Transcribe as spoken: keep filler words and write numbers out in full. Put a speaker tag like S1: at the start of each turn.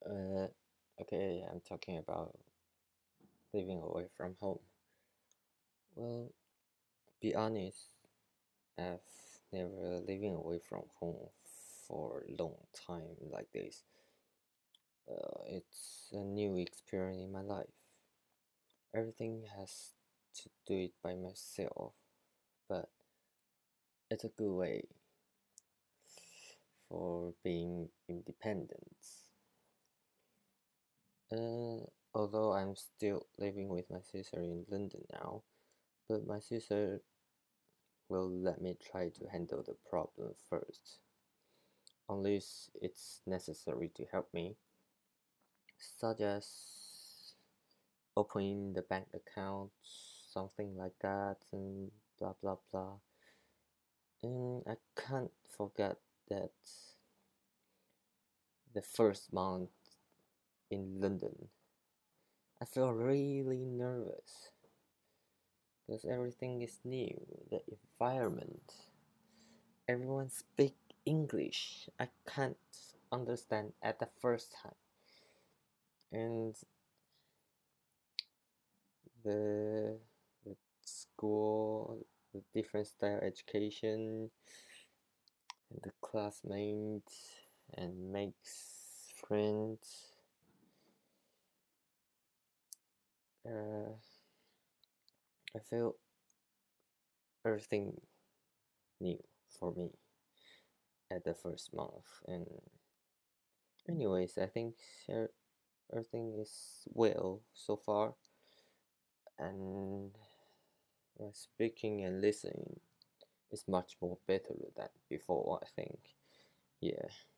S1: Uh, okay, I'm talking about living away from home. Well, be honest, I've never living away from home for a long time like this. Uh, it's a new experience in my life. Everything has to do it by myself, but it's a good way for being independent. Uh, Although I'm still living with my sister in London now, but my sister will let me try to handle the problem first, unless it's necessary to help me, such as opening the bank account, something like that, and blah blah blah. And I can't forget that the first month in London, I felt really nervous because everything is new, the environment, everyone speak English. I can't understand at the first time. And the, the school, the different style education, and the classmates, and makes friends. Uh, I feel everything new for me at the first month. And anyways, I think everything is well so far, and uh, speaking and listening is much more better than before, I think. Yeah.